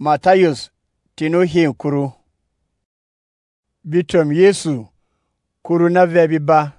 Matayus tinu hin kuru. Bitom Yesu kuru na vebi ba.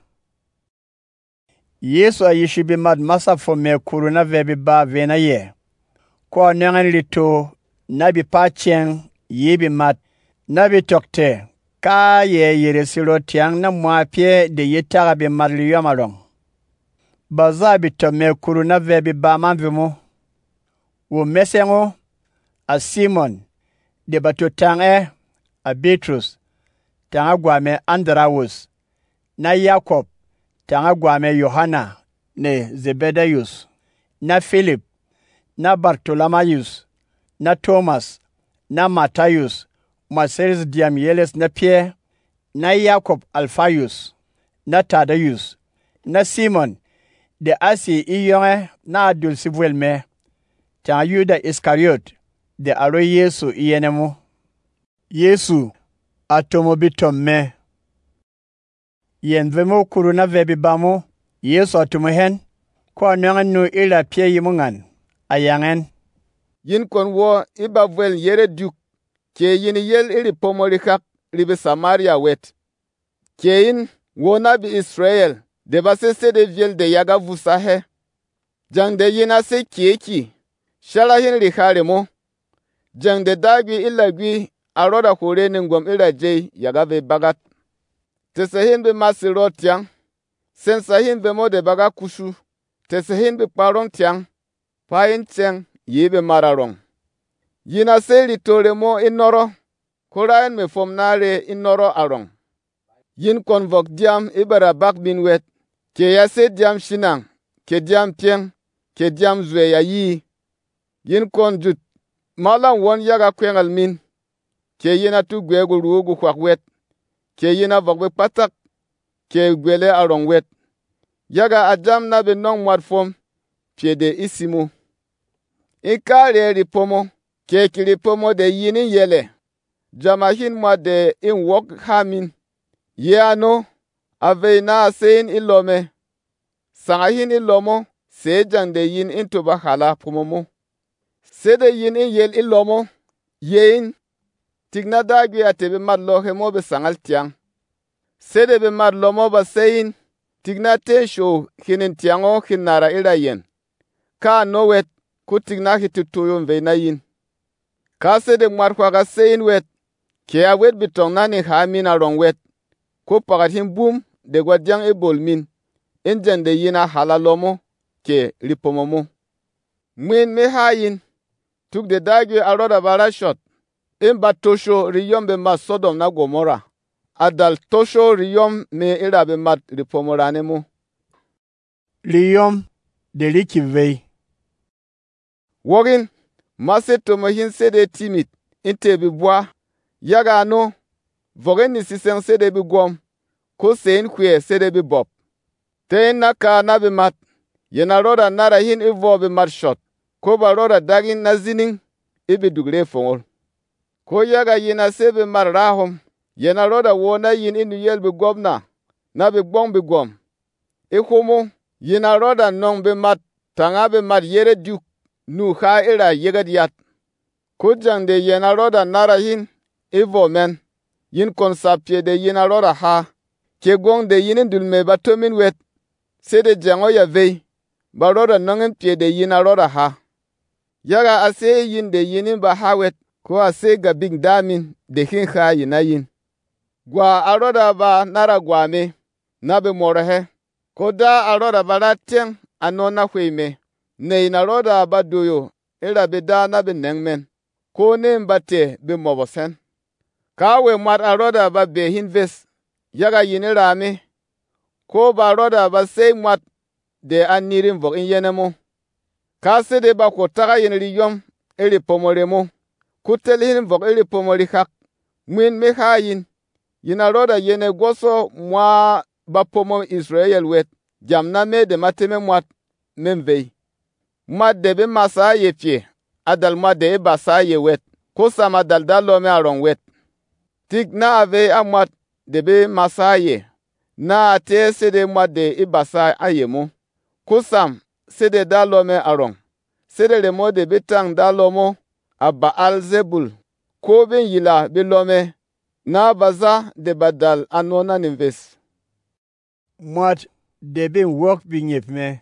Yesu ayishi bi mad masa fo me kuru na vebi ba vena ye. Ko nyangan lito na bi pa chen ye bi mat na bi tokte ka ye yere siro tiang na mwa pie de yetaga bi madli yamalong. Baza bitom me kuru na vebi ba manvimu. Wo mesengo a Simon de bato tang a Bitrus tanga gwame Andrawus na Jacob tanga gwame Yohana ne Zebedayus na Philip na Bartolomayus na Thomas na Matayus Maseris diam Yeles na Pierre na Jacob Alphaeus na Tadayus na Simon de Asi iyonge na Adul Sivwelme tanga Yuda Iskariot de aro Yesu iyenemu. Yesu atomo bitom me. Yen vemo kuru na vebi bamo, Yesu atomo hen, kwa nyangan nu ila pie yimungan, ayangen. Yin kon wo iba vwel yere duk, ke yin yel iri pomorikak ribi Samaria wet. Ke yin wo nabi Israel, de basese de viel de yaga vusa he. Jang de yin ase kieki, shala hin rikare mo. Jang de dagwi illa gwi aroda hore ningom ila jay yaga ve bagat. Tesehin be masiro tiang, sensahin be mo de baga kushu, tesehin be parong tiang, pain tiang yebe mararong. Yina se litore mo inoro, korayan me fomnare inoro arong. Yin konvok diam ibara bak bin wet, ke yase diam shinang, ke diam tiang, ke diam zwe ya yi. Yin kon jut, malang won yaga kwengal min, ke yina tu gwegu ruogu kwak wet, ke yina vokbe patak, ke gwele arong wet. Yaga ajam na be nong mwad pie de isimu. Ikare ripomo, ke kiripomo de yini yele. Jamahin mwa de in wok hamin. Ye ano, ave na sein ilome. Sangahin ilomo, sejang de yin intuba hala pomomo. Sede yin in yel ilomo, yein. Tigna dagwi atebe madlo hemo be sangal tiang. Sede be madlo mo ba sein. Tigna te show hinin tiango hinara ila yen. Ka no wet ku tigna hitutuyo mve na yin. Ka sede mwarkwa ga sein wet. Ke a wet bitong nani hamin arong wet. Ku pagat hin boom de gwadyang ebol min. Injan de yina halalomo ke ripomomo. Mwen me hayin. Tuk de dagwi aroda barashot. Imba tosho riyom be mat Sodom na Gomora. Adal tosho riyom me ira be mat ripomorane mo. Riyom de rikivei. Wogin, mase tomohin sede timit, inte bi bwa. Yaga ano, vogen ni sisen sede bi gwom. Ko sein kwe sede bi bop. Tein naka na bi mat. Yena roda nara hin ivo bi mat shot. Ko ba roda dagin na zining, ibi dugre fongol. Ko yaga yina sebe mar rahom, yena roda wona yin inu yel bi gobna, na bi gbong bi gom. Ikomo, yina roda nong bi mat, tanga bi mat yere duk, nu ha ira yegad yat. Ko jang de yena roda nara hin, ivo men, yin kon sapye de yina roda ha, ke gong de yinin dulme batomin wet, sede jango ya vei, ba roda nongin pye de yina roda ha. Yaga ase yin de yinin ba ha wet, ko ase ga big damin de hin ha yina yin. Gwa aroda ba nara gwa me, na be morahe. Ko da aroda ba rateng anona hweme. Ne ina roda ba doyo, ira be da na be nengmen. Ko ne mbate be mobosen. Ka we mat aroda ba be hin ves, yaga yini rame. Ko ba aroda ba se mat de anirin vok in yenemo. Ka se de ba ko taga yin riyom, iri pomoremo. Kutelin vok iri pomori hak. Mwin me hayin. Yina roda yene goso mwa ba pomo Israel wet. Jamna me de mateme mwat memvei. Mwat de be masa ye pye. Adal mwat de e basa ye wet. Kosa madal dalo me arong wet. Tik na ave a mwat de be masa ye. Na ate se de mwat de e basa aye mo. Kosam se de dalo me arong. Se de remo de be tang dalo mo. a Baal-zebul, ko bin yila bilome, na baza de badal anona nives. Mwat de bin wok bin yip me.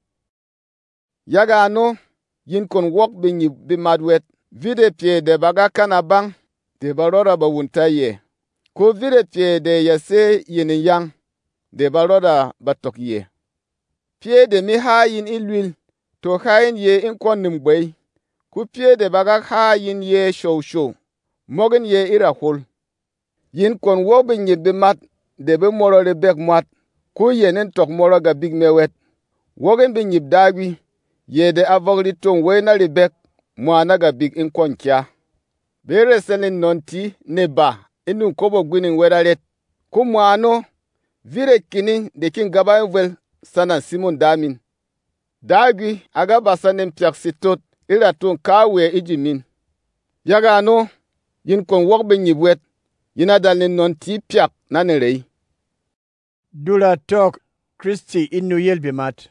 Yaga ano, yin kon wok bin yip bi madwet, vide pie de baga kanabang, de barora ba wunta ye. Ko vide pie de yase yin yang, de barora ba tok ye. Pie de mi ha yin ilwil, to hayin ye in kon nimbay. Ku pie de baga ha yin ye show. Mogin ye ira hol. Yin kon wok bin yip bi mat, de bi moro de bek mwat. Ku yenin tok moro ga big mewet. Wogin bin yip dagwi, ye de avogri tong we na ribek, mwana ga big in kon kya. Bere selin nonti ne ba, inu kobo gwinin weraret. Ku mwano, vire kinin de kin gaba vel sana Simon damin. Dagwi aga basanin piak sitot, ira tong kawe ijimin. Yaga ano, yin kon wok bin yip wet, yina dalin nonti piak nanirei. Dula tok Kristi inu yelbi mat.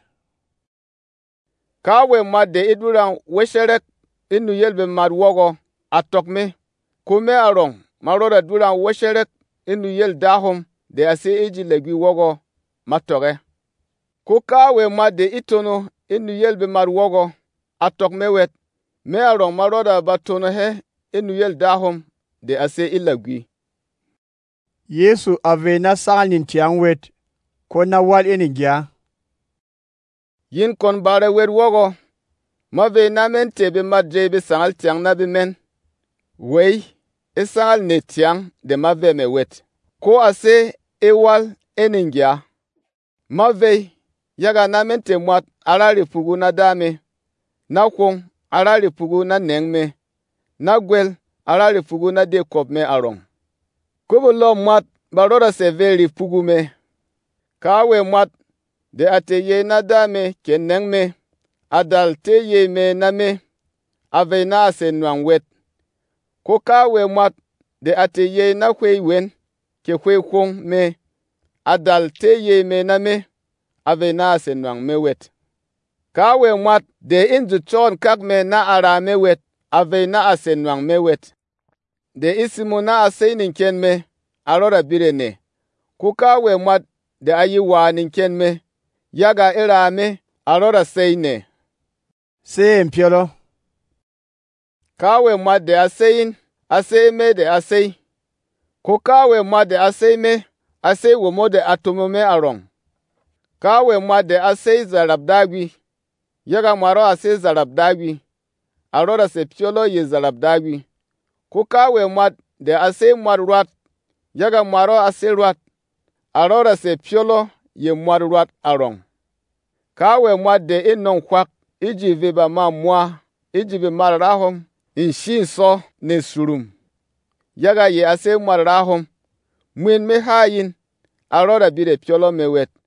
Kawe mat de iduran wesherek inu yelbi mat wogo atok me. Kume arong maroda duran wesherek inu yel dahom de ase eji legwi wogo matoge. Ku kawe mat de itono inu yelbi mat wogo atok me wet. Me arong maroda batono he inu yel dahom de ase ilagwi. Yesu avena salin tiang wet. Ko na wal enigya. Yin kon bare wet wogo. Ma ve na men tebe madre bi sangal tiang na bi men. Wey, sangal ne tiang de ma ve me wet. Ko ase ewal enigya. Ma ve, yaga na men te mwat arari pugu na dame. Na kong arari pugu na neng me. Na gwel arari pugu na de kop me arong. Kobo lo mwat barora se veri pugu me. Kawe mwat de ate ye na dame ken neng me. Adal te ye me na me. Ave na ase nwang wet. Ko kawe mwat de ate ye na kwe wen. Ke kwe kong me. Adal te ye me na me. Ave na ase nwang me wet. Kawe mwat de inzu chon kak me na ara me wet. Ave na ase nwang me wet. De isimu na ase ninken me. Arora birene. Ko kawe mwat de ayi wa ninken me. Yaga ira me. Arora say ne. Se mpiolo. Kawe mwat de aseyin. Ase me de asey. Ko kawe mwat de asey me. Asey womo de atomo me arong. Kawe mwat de asey zarab dagwi. Yaga mwaro asey zarab dagwi. Arora se piolo ye zarab dagwi. Ko kawe mwat de asey mwat ruat. Yaga mwaro asey ruat. Arora se piolo ye mwat ruat arong. Kawe mwat de inon kwak. Iji viba ma mwa. Iji vi marahom. Inshin so ne surum. Yaga ye asey marahom. Mwin me hayin. Arora bire piolo me wet.